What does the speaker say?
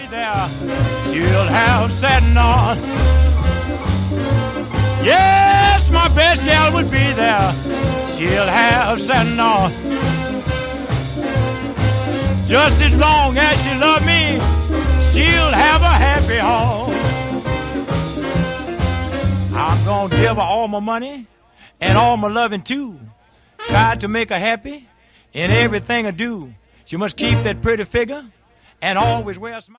there, she'll have satin on. Yes, my best gal would be there, she'll have satin on. Just as long as she loves me, she'll have a happy home. I'm gonna give her all my money and all my loving too. Try to make her happy in everything I do. She must keep that pretty figure and always wear a smile.